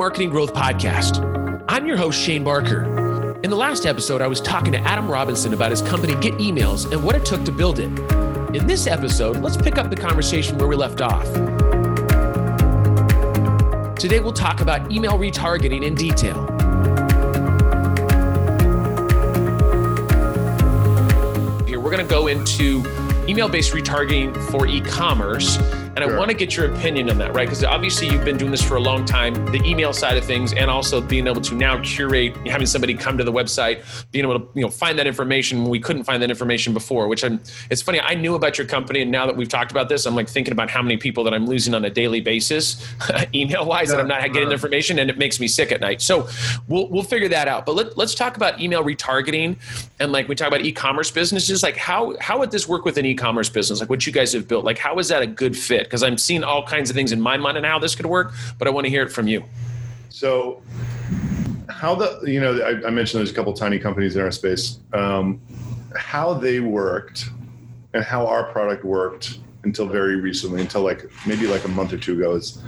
Marketing Growth Podcast. I'm your host, Shane Barker. In the last episode, I was talking to Adam Robinson about his company, Get Emails, and what it took to build it. In this episode, let's pick up the conversation where we left off. Today, we'll talk about email retargeting in detail. Here, we're going to go into email-based retargeting for e-commerce. And I want to get your opinion on that, right? Because obviously you've been doing this for a long time, the email side of things, and also being able to now curate, having somebody come to the website, being able to find that information when we couldn't find that information before, it's funny, I knew about your company, and now that we've talked about this, I'm like thinking about how many people that I'm losing on a daily basis, email-wise, that I'm not getting the information, and it makes me sick at night. So we'll figure that out. But let's talk about email retargeting, and like we talk about e-commerce businesses, like how would this work with an e-commerce business, like what you guys have built? Like how is that a good fit? Because I'm seeing all kinds of things in my mind and how this could work, but I want to hear it from you. So how I mentioned there's a couple tiny companies in our space, how they worked and how our product worked until very recently, until maybe a month or two ago, is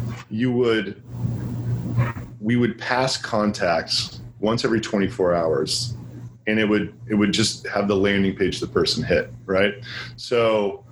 we would pass contacts once every 24 hours and it would just have the landing page the person hit, right? So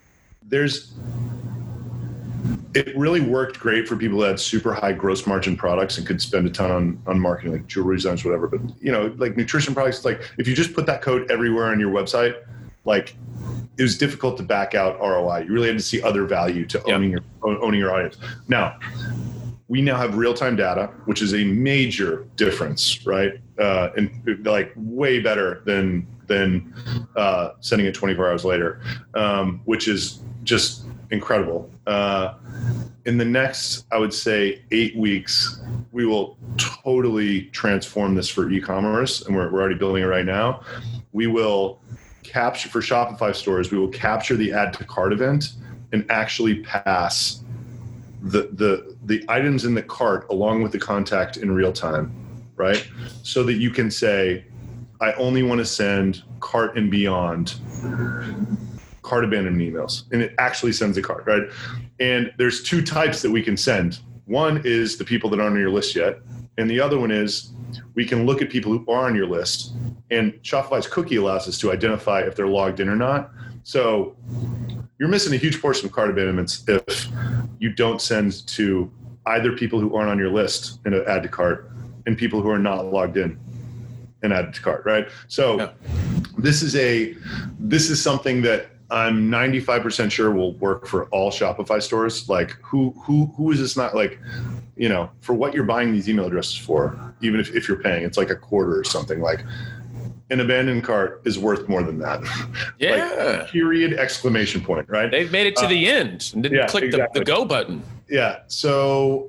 it really worked great for people that had super high gross margin products and could spend a ton on marketing, like jewelry designs, whatever. But like nutrition products, like if you just put that code everywhere on your website, like it was difficult to back out ROI. You really had to see other value to owning your audience. Now, we now have real-time data, which is a major difference, right? And like way better than sending it 24 hours later, which is just incredible. In the next, I would say 8 weeks, we will totally transform this for e-commerce, and we're already building it right now. We will capture, for Shopify stores, we will capture the add to cart event and actually pass the items in the cart along with the contact in real time, right? So that you can say, I only want to send cart and beyond cart abandonment emails, and it actually sends a cart, right? And there's two types that we can send. One is the people that aren't on your list yet, and the other one is we can look at people who are on your list, and Shopify's cookie allows us to identify if they're logged in or not. So you're missing a huge portion of cart abandonments if you don't send to either people who aren't on your list and add to cart and people who are not logged in and add to cart, right? So this is something that I'm 95% sure will work for all Shopify stores. Like who is this not, like, for what you're buying these email addresses for, even if you're paying, it's like a quarter or something. Like an abandoned cart is worth more than that. Yeah. Like, period, exclamation point, right? They've made it to the end and didn't click the go button. Yeah. So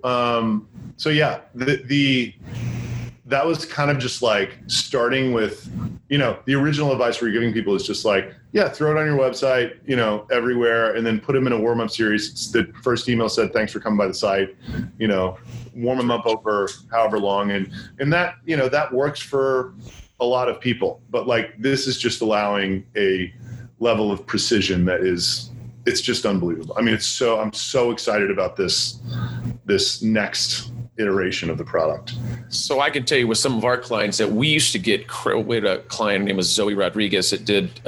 that was kind of just like starting with, the original advice we're giving people is just like, throw it on your website, everywhere, and then put them in a warm-up series. The first email said, thanks for coming by the site, warm them up over however long. And that, that works for a lot of people. But like, this is just allowing a level of precision that it's just unbelievable. I mean, I'm so excited about this next iteration of the product. So I can tell you with some of our clients that we used to get, we had a client named Zoe Rodriguez that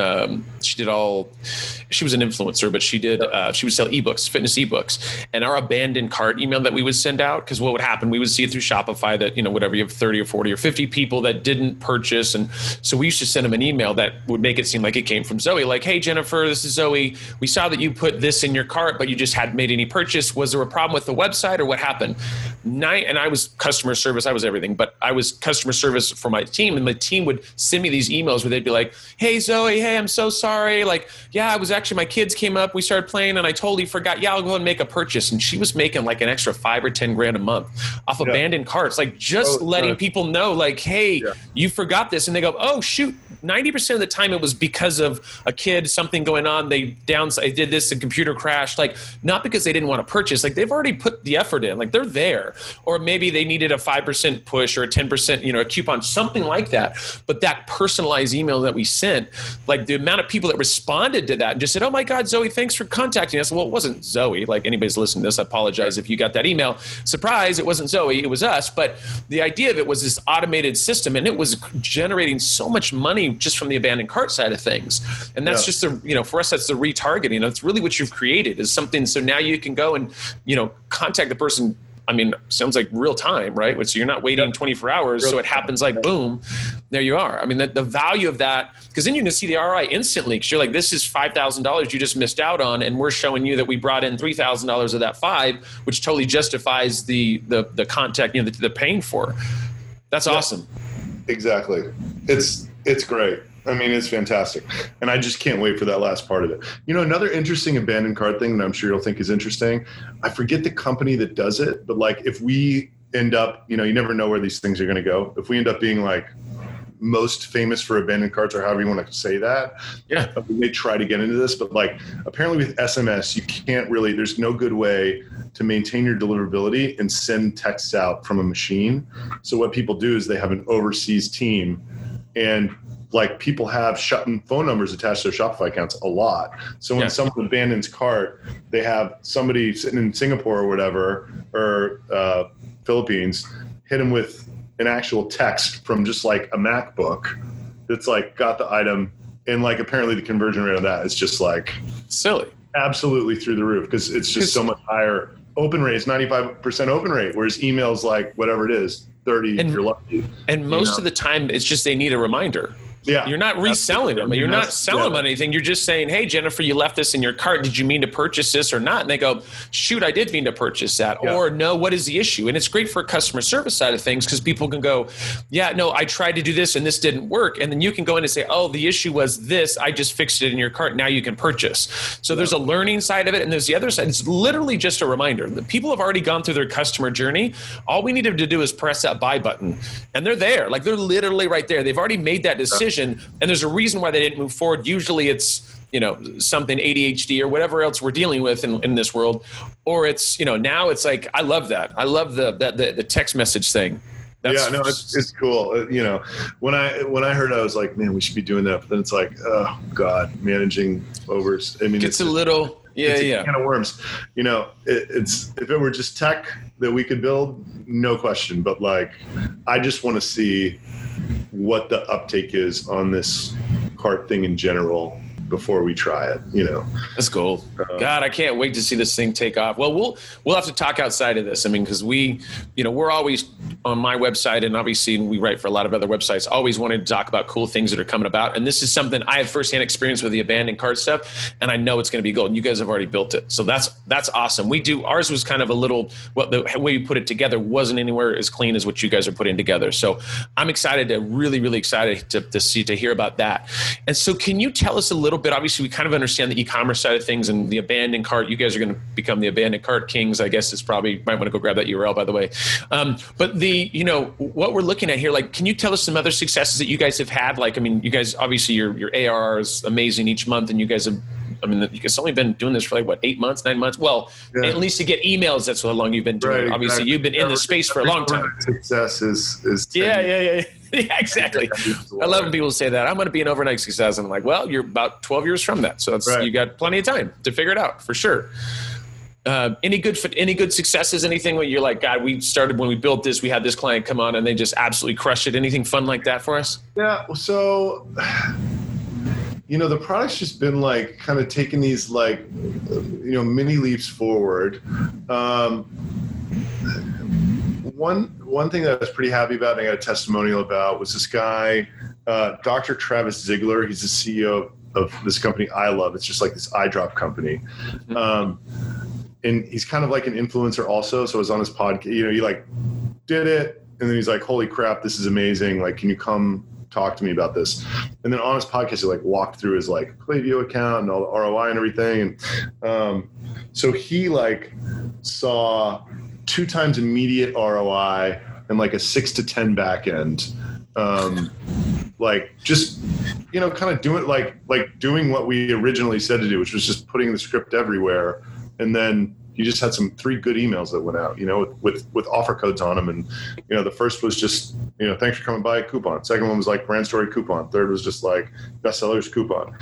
she was an influencer, but she would sell ebooks, fitness ebooks, and our abandoned cart email that we would send out, because what would happen, we would see it through Shopify that, whatever, you have 30 or 40 or 50 people that didn't purchase. And so we used to send them an email that would make it seem like it came from Zoe, like, hey, Jennifer, this is Zoe. We saw that you put this in your cart, but you just hadn't made any purchase. Was there a problem with the website or what happened? And I was customer service. I was everything, but I was customer service for my team. And my team would send me these emails where they'd be like, hey, Zoe, hey, I'm so sorry. Like, I was actually, my kids came up, we started playing and I totally forgot. I'll go ahead and make a purchase. And she was making like an extra $5 or $10 a month off abandoned carts, like just letting people know like, hey, you forgot this. And they go, oh, shoot. 90% of the time it was because of a kid, something going on. They did this, the computer crashed. Like, not because they didn't want to purchase. Like, they've already put the effort in. Like, they're there. there. Or maybe they needed a 5% push or a 10%, a coupon, something like that. But that personalized email that we sent, like the amount of people that responded to that and just said, oh my God, Zoe, thanks for contacting us. Well, it wasn't Zoe. Like anybody's listening to this, I apologize if you got that email. Surprise, it wasn't Zoe, it was us. But the idea of it was this automated system, and it was generating so much money just from the abandoned cart side of things. And that's just for us, that's the retargeting. That's really what you've created is something. So now you can go and, contact the person. I mean, sounds like real time, right? So you're not waiting 24 hours. So it happens like, boom, there you are. I mean, the value of that, because then you can see the ROI instantly. Because you're like, this is $5,000 you just missed out on. And we're showing you that we brought in $3,000 of that $5,000, which totally justifies the contact, the paying for. That's awesome. Exactly. It's great. I mean, it's fantastic. And I just can't wait for that last part of it. Another interesting abandoned cart thing that I'm sure you'll think is interesting, I forget the company that does it, but like if we end up, you never know where these things are going to go. If we end up being like most famous for abandoned carts, or however you want to say that, we may try to get into this, but like apparently with SMS, you can't really, there's no good way to maintain your deliverability and send texts out from a machine. So what people do is they have an overseas team, and like people have phone numbers attached to their Shopify accounts a lot. So when someone abandons cart, they have somebody sitting in Singapore or whatever, or Philippines, hit them with an actual text from just like a MacBook that's like got the item, and like apparently the conversion rate of that is just like silly, absolutely through the roof, because it's just so much higher. Open rate is 95% open rate, whereas email's like whatever it is, 30 if you're lucky. And most of the time it's just they need a reminder. Yeah. You're not reselling them. You're not selling them anything. You're just saying, hey, Jennifer, you left this in your cart. Did you mean to purchase this or not? And they go, shoot, I did mean to purchase that. Yeah. Or no, what is the issue? And it's great for customer service side of things, because people can go, yeah, no, I tried to do this and this didn't work. And then you can go in and say, oh, the issue was this. I just fixed it in your cart. Now you can purchase. So there's a learning side of it. And there's the other side. It's literally just a reminder. The people have already gone through their customer journey. All we need them to do is press that buy button. And they're there. Like they're literally right there. They've already made that decision. And there's a reason why they didn't move forward. Usually it's, something ADHD or whatever else we're dealing with in this world. Or it's, now it's like, I love that. I love the text message thing. It's cool. When I heard, I was like, man, we should be doing that. But then it's like, oh God, managing overs. I mean, it's a little, it's a can of worms. It's if it were just tech that we could build, no question. But like, I just want to see what the uptake is on this cart thing in general before we try it. That's cool. God, I can't wait to see this thing take off. Well, we'll have to talk outside of this. I mean, because we're always on my website, and obviously we write for a lot of other websites, always wanted to talk about cool things that are coming about. And this is something I have firsthand experience with the abandoned cart stuff, and I know it's going to be gold. And you guys have already built it. So that's awesome. Ours was kind of a little, the way you put it together wasn't anywhere as clean as what you guys are putting together. So I'm really excited to hear about that. And so can you tell us a little bit, obviously we kind of understand the e-commerce side of things and the abandoned cart. You guys are going to become the abandoned cart kings, I guess. It's probably, might want to go grab that URL, by the way. But what we're looking at here, like, can you tell us some other successes that you guys have had? Like, I mean, you guys, obviously your ARR is amazing each month, and you guys have, you guys only been doing this for like, 8 months, 9 months? Well, at least to get emails, that's how long you've been doing it. Obviously, exactly. You've been in the space for a long time. Success is yeah, exactly. I love when people say that. I'm going to be an overnight success. And I'm like, well, you're about 12 years from that. So that's You got plenty of time to figure it out, for sure. Any good successes, anything where you're like, God, we started when we built this, we had this client come on and they just absolutely crushed it. Anything fun like that for us? Yeah. So, the product's just been like kind of taking these like, mini leaps forward. One thing that I was pretty happy about, and I got a testimonial about, was this guy, Dr. Travis Ziegler. He's the CEO of this company I love. It's just like this eye drop company. And he's kind of like an influencer also. So I was on his podcast, he like did it. And then he's like, holy crap, this is amazing. Like, can you come talk to me about this? And then on his podcast, he like walked through his like Klaviyo account and all the ROI and everything. And so he like saw 2 times immediate ROI and like a 6 to 10 back end. Like just, kind of doing like doing what we originally said to do, which was just putting the script everywhere. And then he just had some 3 good emails that went out, with offer codes on them. And, the first was just, thanks for coming by, coupon. Second one was like brand story coupon. Third was just like bestsellers coupon.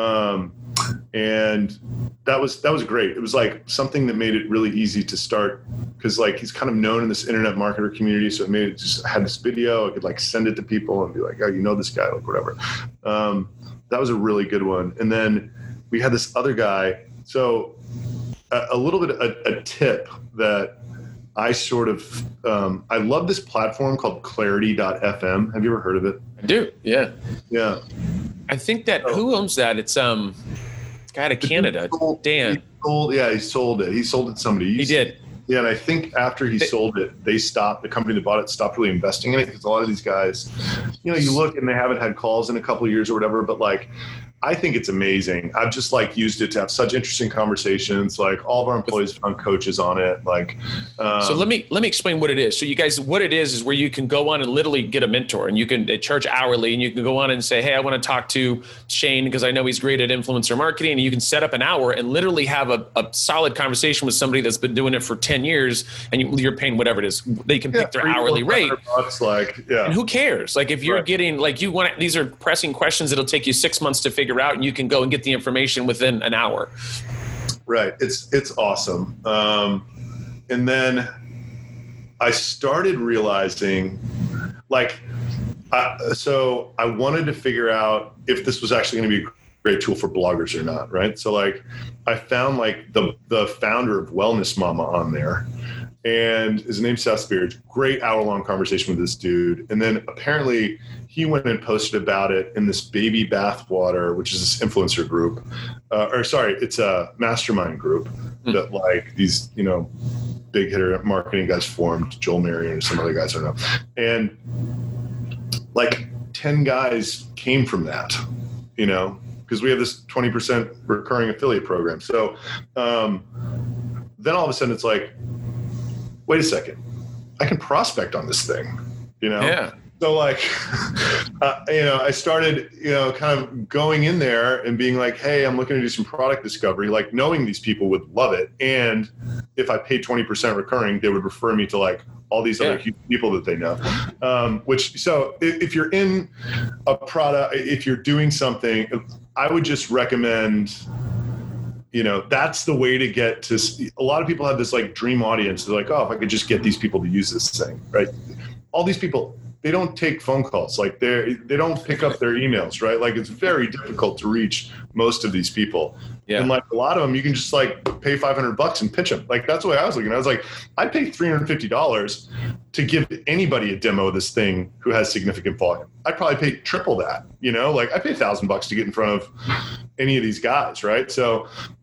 And that was great. It was like something that made it really easy to start, because like he's kind of known in this internet marketer community. So it made it just, I had this video, I could like send it to people and be like, oh, this guy, like whatever. That was a really good one. And then we had this other guy. So a little bit, a tip that I sort of, I love this platform called Clarity.fm. Have you ever heard of it? I do. Yeah. Yeah. I think that, who owns that? It's a guy out of Canada, Dan. He sold it. He sold it to somebody. He did. Yeah, and I think after he sold it, the company that bought it stopped really investing in it, because a lot of these guys, you look and they haven't had calls in a couple of years or whatever, but like, I think it's amazing. I've just like used it to have such interesting conversations. Like all of our employees found coaches on it. Like, so let me explain what it is. So you guys, what it is where you can go on and literally get a mentor, and you can charge hourly, and you can go on and say, hey, I want to talk to Shane because I know he's great at influencer marketing. And you can set up an hour and literally have a solid conversation with somebody that's been doing it for 10 years, and you're paying whatever it is. They can pick their hourly rate. And who cares? Like if you're getting, like these are pressing questions that'll take you 6 months to figure out, and you can go and get the information within an hour. Right. It's awesome. And then I started realizing so I wanted to figure out if this was actually going to be a great tool for bloggers or not. Right. So like I found like the founder of Wellness Mama on there, and his name's Seth Spears. Great hour-long conversation with this dude. And then apparently he went and posted about it in this Baby Bathwater, which is this influencer group. It's a mastermind group that like these, big hitter marketing guys formed, Joel Marion and some other guys I don't know. And like 10 guys came from that, because we have this 20% recurring affiliate program. So then all of a sudden it's like, wait a second, I can prospect on this thing, Yeah. So like, I started, kind of going in there and being like, hey, I'm looking to do some product discovery, like knowing these people would love it. And if I paid 20% recurring, they would refer me to like all these other huge people that they know. So if you're in a product, if you're doing something, I would just recommend, that's the way to get to. A lot of people have this like dream audience. They're like, oh, if I could just get these people to use this thing, right? All these people, they don't take phone calls. Like they don't pick up their emails, right? Like it's very difficult to reach most of these people. Yeah. And like a lot of them, you can just like pay $500 and pitch them. Like that's the way I was looking. I was like, I'd pay $350 to give anybody a demo of this thing who has significant volume. I'd probably pay triple that, like I pay $1,000 to get in front of any of these guys. Right. So,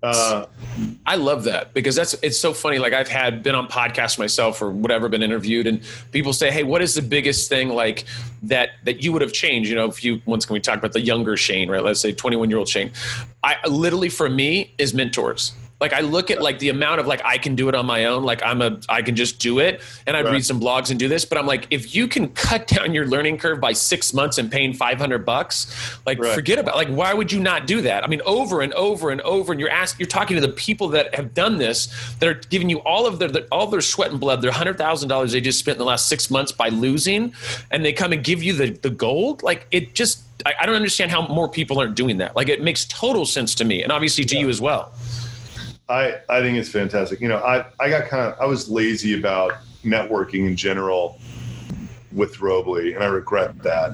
I love that because it's so funny. Like I've been on podcasts myself or whatever, been interviewed, and people say, hey, what is the biggest thing like that you would have changed? Once we talk about the younger Shane, right? Let's say 21-year-old Shane. I literally, for me, is mentors. Like I look at like the amount of like, I can do it on my own. Like I can just do it. And I'd read some blogs and do this, but I'm like, if you can cut down your learning curve by 6 months and paying $500, like forget about, like, why would you not do that? I mean, over and over and over. And you're talking to the people that have done this, that are giving you all of their sweat and blood, their $100,000 they just spent in the last 6 months by losing. And they come and give you the gold. Like it just, I don't understand how more people aren't doing that. Like it makes total sense to me. And obviously to you as well. I think it's fantastic. I was lazy about networking in general with Robly, and I regret that.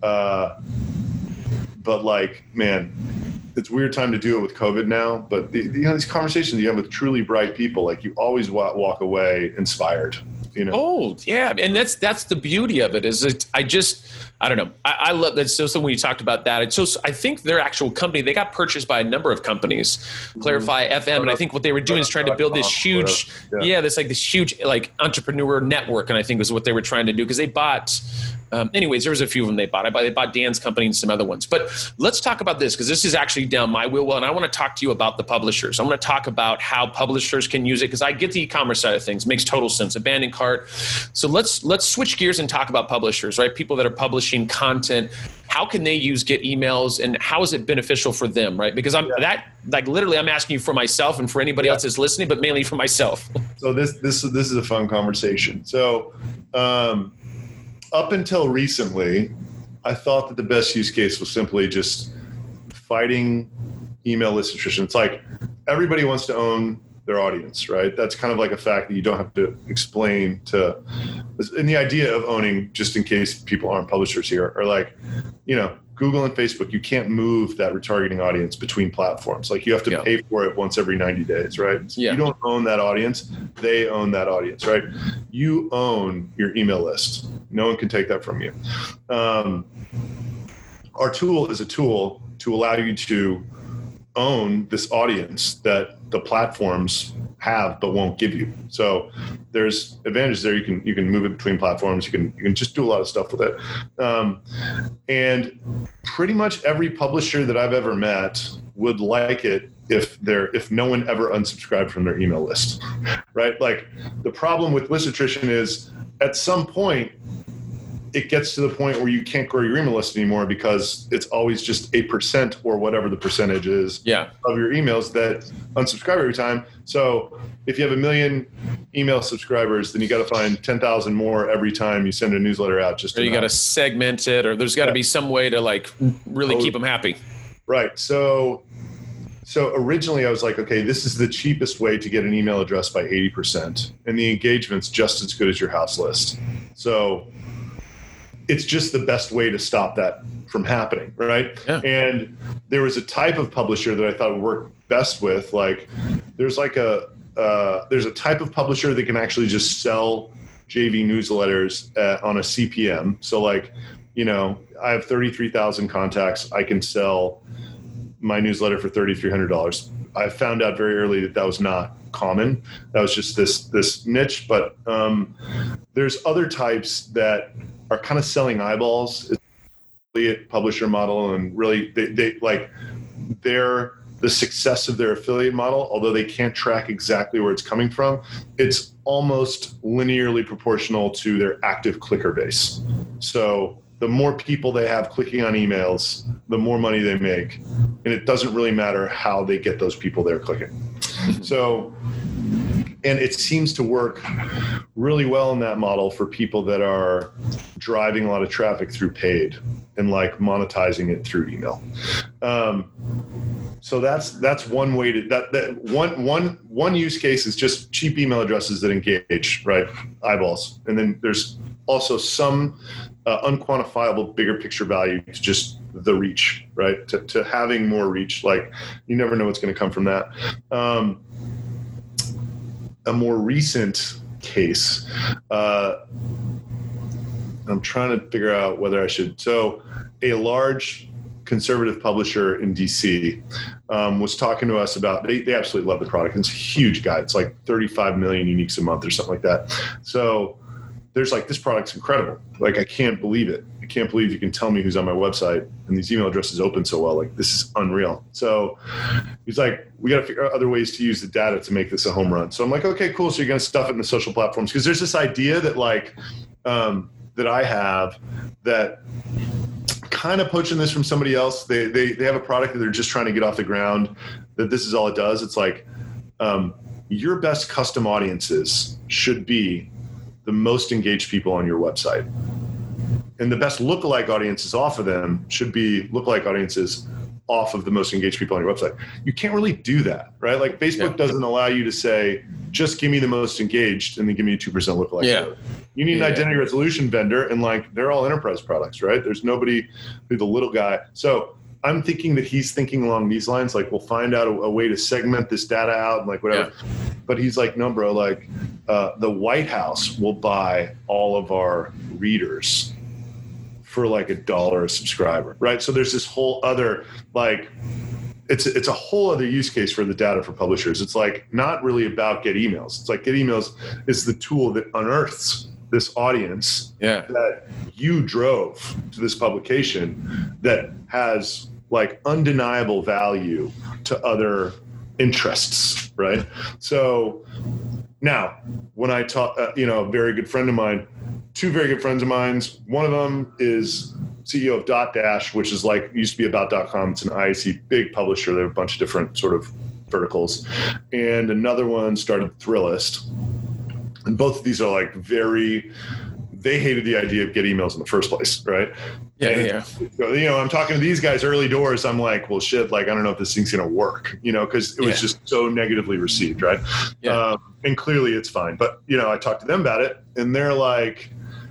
But like, man, it's a weird time to do it with COVID now. But these conversations you have with truly bright people, like you always walk away inspired. Oh yeah, and that's the beauty of it. I don't know. I love that. So when you talked about that, I think their actual company, they got purchased by a number of companies, Clarify FM. And I think what they were doing is trying to build this huge, this huge like entrepreneur network. And I think was what they were trying to do because they bought, anyways, there was a few of them they bought. They bought Dan's company and some other ones. But let's talk about this because this is actually down my wheel. And I want to talk to you about the publishers. I'm going to talk about how publishers can use it because I get the e-commerce side of things. Makes total sense. Abandoned cart. So let's switch gears and talk about publishers, right? People that are publishing content. how can they use Get Emails and how is it beneficial for them, right? Because I'm asking you for myself and for anybody else that's listening, but mainly for myself. So this is a fun conversation. So up until recently, I thought that the best use case was simply just fighting email list attrition. It's like everybody wants to own their audience, right? That's kind of like a fact that you don't have to explain to. And the idea of owning, just in case people aren't publishers here, are like, Google and Facebook, you can't move that retargeting audience between platforms. Like you have to pay for it once every 90 days, right? So you don't own that audience. They own that audience, right? You own your email list. No one can take that from you. Our tool is a tool to allow you to own this audience that the platforms have but won't give you. So there's advantages there. You can move it between platforms. You can just do a lot of stuff with it. And pretty much every publisher that I've ever met would like it if no one ever unsubscribed from their email list, right? Like the problem with list attrition is at some point it gets to the point where you can't grow your email list anymore because it's always just 8% or whatever the percentage is of your emails that unsubscribe every time. So if you have 1 million email subscribers, then you got to find 10,000 more every time you send a newsletter out. Just or you got to segment it, or there's got to be some way to like really keep them happy. Right. So originally I was like, okay, this is the cheapest way to get an email address by 80%, and the engagement's just as good as your house list. So it's just the best way to stop that from happening, right? Yeah. And there was a type of publisher that I thought would work best with, like there's a type of publisher that can actually just sell JV newsletters on a CPM. So like, I have 33,000 contacts. I can sell my newsletter for $3,300. I found out very early that was not common. That was just this niche, but there's other types that are kind of selling eyeballs. It's an affiliate publisher model, and really they're the success of their affiliate model, although they can't track exactly where it's coming from, it's almost linearly proportional to their active clicker base. So the more people they have clicking on emails, the more money they make. And it doesn't really matter how they get those people there clicking. So, and it seems to work really well in that model for people that are driving a lot of traffic through paid and like monetizing it through email. So that's one way to one use case is just cheap email addresses that engage, right? Eyeballs. And then there's also some unquantifiable bigger picture value to just the reach, right? To having more reach. Like you never know what's going to come from that. A more recent case, I'm trying to figure out whether I should. So a large conservative publisher in DC was talking to us about, they absolutely love the product. It's a huge guy. It's like 35 million uniques a month or something like that. So there's like, this product's incredible. Like, I can't believe it. I can't believe you can tell me who's on my website and these email addresses open so well. Like, this is unreal. So he's like, we got to figure out other ways to use the data to make this a home run. So I'm like, okay, cool. So you're going to stuff it in the social platforms. Because there's this idea that like, that I have that kind of poaching this from somebody else. They have a product that they're just trying to get off the ground, that this is all it does. It's like, your best custom audiences should be the most engaged people on your website. And the best lookalike audiences off of them should be lookalike audiences off of the most engaged people on your website. You can't really do that, right? Like Facebook doesn't allow you to say, just give me the most engaged and then give me a 2% lookalike. Yeah. You need an identity resolution vendor, and like, they're all enterprise products, right? There's nobody who's the little guy. So I'm thinking that he's thinking along these lines, like, we'll find out a way to segment this data out and like whatever. Yeah. But he's like, no, bro, like the White House will buy all of our readers for like $1 a subscriber, right? So there's this whole other, like, it's a whole other use case for the data for publishers. It's like not really about Get Emails. It's like Get Emails is the tool that unearths this audience that you drove to this publication that has like undeniable value to other interests, right? So now when I talk, a very good friend of mine two very good friends of mine. One of them is CEO of Dotdash, which is like used to be About.com. It's an IAC big publisher. They have a bunch of different sort of verticals. And another one started Thrillist. And both of these are like they hated the idea of get emails in the first place, right? Yeah. I'm talking to these guys early doors. I'm like, well, shit, like, I don't know if this thing's going to work, because it was just so negatively received, right? Yeah. And clearly it's fine. But, I talked to them about it, and they're like,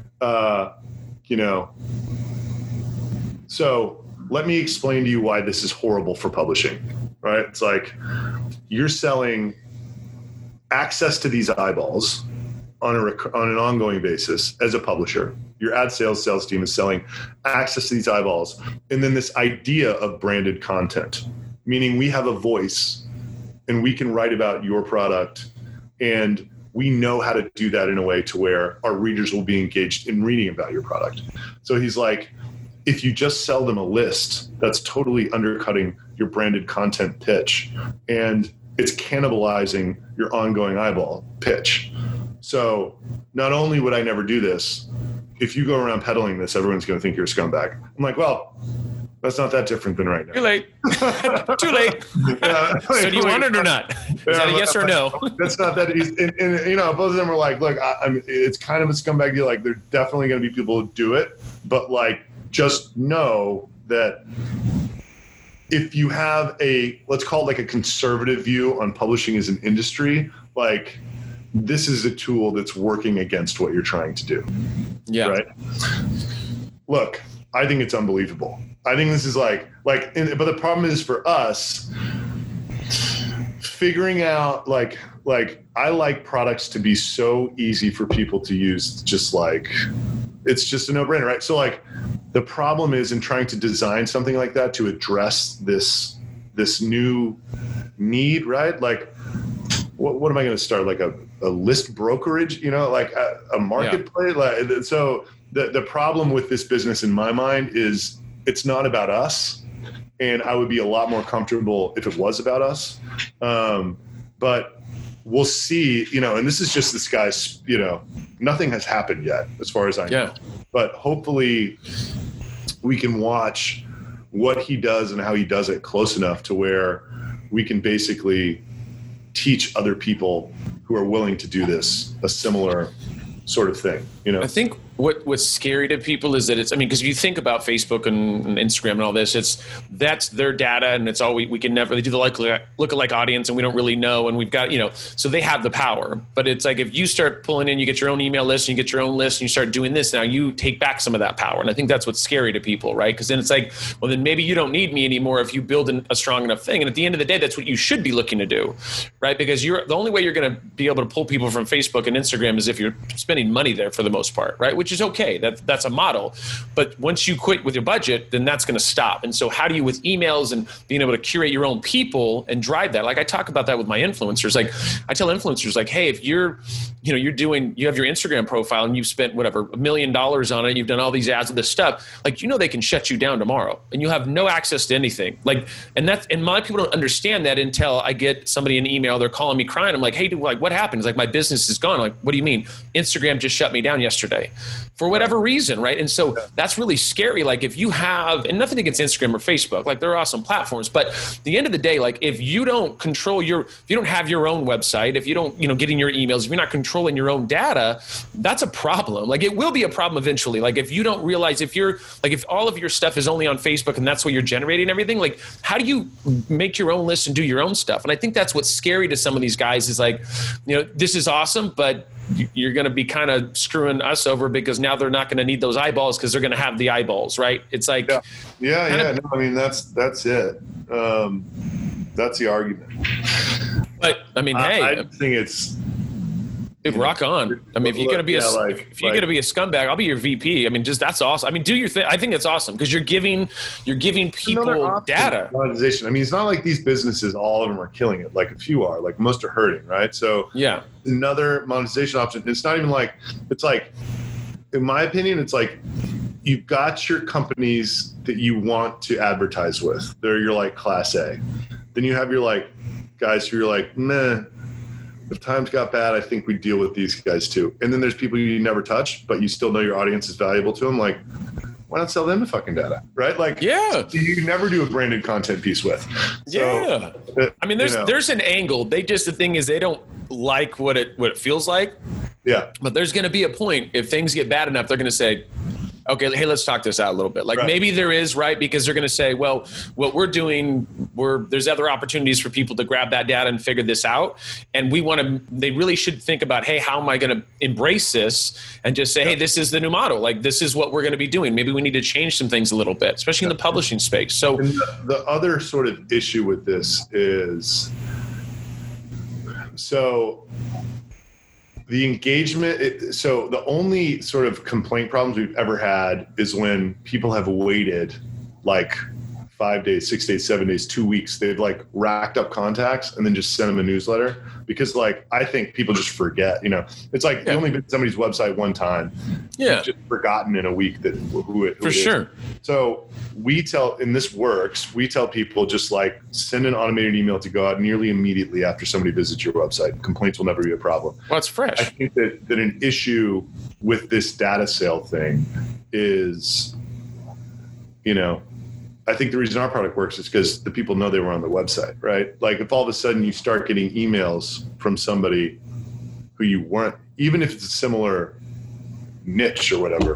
so let me explain to you why this is horrible for publishing, right? It's like you're selling access to these eyeballs on an ongoing basis as a publisher. Your ad sales team is selling access to these eyeballs. And then this idea of branded content, meaning we have a voice and we can write about your product, and we know how to do that in a way to where our readers will be engaged in reading about your product. So he's like, if you just sell them a list, that's totally undercutting your branded content pitch, and it's cannibalizing your ongoing eyeball pitch. So not only would I never do this, if you go around peddling this, everyone's going to think you're a scumbag. I'm like, well, that's not that different than right now. Too late. Too late. So do you want it or not? Is that a yes or no? That's not that easy. And both of them were like, look, I mean, it's kind of a scumbag deal. Like, there are definitely going to be people who do it, but like, just know that if you have let's call it like a conservative view on publishing as an industry, like, this is a tool that's working against what you're trying to do. Yeah. Right. Look, I think it's unbelievable. I think this is but the problem is for us figuring out like I like products to be so easy for people to use, just like it's just a no-brainer, right? So like the problem is in trying to design something like that to address this new need, right? Like, what am I going to start? Like a list brokerage, like a marketplace? Yeah. Like, so the problem with this business in my mind is it's not about us. And I would be a lot more comfortable if it was about us. But we'll see, and this is just this guy's, nothing has happened yet as far as I know. Yeah. But hopefully we can watch what he does and how he does it close enough to where we can basically teach other people who are willing to do this a similar sort of thing. I think what's scary to people is that because if you think about Facebook and Instagram and all this, that's their data, and it's all we can never, they do the lookalike audience, and we don't really know, and we've got, so they have the power. But it's like, if you start pulling in, you get your own email list, and you get your own list, and you start doing this, now you take back some of that power. And I think that's what's scary to people, right? Because then it's like, well, then maybe you don't need me anymore if you build a strong enough thing. And at the end of the day, that's what you should be looking to do, right? Because the only way you're going to be able to pull people from Facebook and Instagram is if you're spending money there for the most part, right? Which is okay. That's a model. But once you quit with your budget, then that's going to stop. And so how do you, with emails and being able to curate your own people and drive that? Like, I talk about that with my influencers. Like, I tell influencers, like, hey, if you have your Instagram profile and you've spent $1 million on it, you've done all these ads with this stuff, like, they can shut you down tomorrow and you'll have no access to anything. Like, and my people don't understand that until I get somebody an email, they're calling me crying. I'm like, hey, dude, like, what happened? It's like, my business is gone. I'm like, what do you mean? Instagram just shut me down yesterday for whatever reason, right? And so that's really scary. Like, if you have, and nothing against Instagram or Facebook, like, they're awesome platforms, but at the end of the day, like, if you don't control if you don't have your own website, if you don't, getting your emails, if you're not controlling your own data, that's a problem. Like, it will be a problem eventually. Like, if you don't realize, if all of your stuff is only on Facebook and that's what you're generating everything, like, how do you make your own list and do your own stuff? And I think that's what's scary to some of these guys is like, this is awesome, but you're going to be kind of screwing us over because now they're not going to need those eyeballs because they're going to have the eyeballs, right? It's like, yeah. No, I mean, that's it. That's the argument. But I mean, I think it's. Dude, rock on. I mean, if you're gonna be gonna be a scumbag, I'll be your VP. I mean, just that's awesome. I mean, do your thing. I think it's awesome because you're giving people data. Monetization. I mean, it's not like these businesses, all of them are killing it. Like, a few are. Like, most are hurting, right? So yeah, another monetization option. It's not even like, it's like, in my opinion, it's like, you've got your companies that you want to advertise with. They're your like class A. Then you have your like guys who you're like, meh. if times got bad, I think we deal with these guys too. And then there's people you never touch, but you still know your audience is valuable to them. Like, why not sell them the fucking data, right? Like, you never do a branded content piece with. So, I mean, there's an angle. The thing is, they don't like what it feels like. Yeah. But there's going to be a point, if things get bad enough, they're going to say, okay, hey, let's talk this out a little bit. Like maybe there is, right? Because they're going to say, well, what we're doing, there's other opportunities for people to grab that data and figure this out. And they really should think about, hey, how am I going to embrace this? And just say, hey, this is the new model. Like, this is what we're going to be doing. Maybe we need to change some things a little bit, especially in the publishing space. So and the other sort of issue with this is, the engagement, so the only sort of complaint problems we've ever had is when people have waited like 5 days, 6 days, 7 days, 2 weeks. They've like racked up contacts and then just send them a newsletter, because like, I think people just forget, it's like you only been to somebody's website one time. Yeah. You've just forgotten in a week who it sure. is. So and this works, we tell people just like send an automated email to go out nearly immediately after somebody visits your website. Complaints will never be a problem. Well, it's fresh. I think that an issue with this data sale thing is, I think the reason our product works is because the people know they were on the website, right? Like if all of a sudden you start getting emails from somebody who you weren't, even if it's a similar niche or whatever,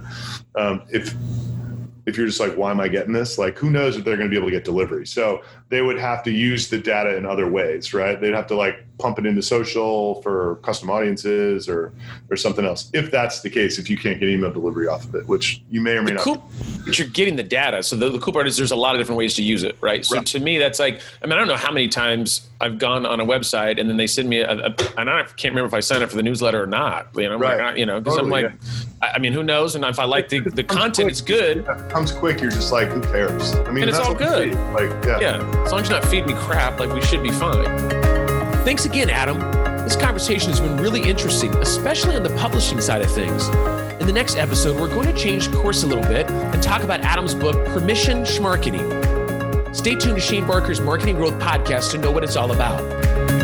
if you're just like, why am I getting this? Like, who knows if they're going to be able to get delivery? So they would have to use the data in other ways, right? They'd have to like pump it into social for custom audiences or something else. If that's the case, if you can't get email delivery off of it, which you may or may not. But you're getting the data. So the cool part is there's a lot of different ways to use it, right? So to me, that's like, I don't know how many times I've gone on a website and then they send me and I can't remember if I signed up for the newsletter or not. Because I'm like, who knows? And if I like the content, it's good. If it comes quick, you're just like, who cares? And it's all good. As long as you're not feeding me crap, like we should be fine. Thanks again, Adam. This conversation has been really interesting, especially on the publishing side of things. In the next episode, we're going to change course a little bit and talk about Adam's book, Permission Schmarketing. Stay tuned to Shane Barker's Marketing Growth Podcast to know what it's all about.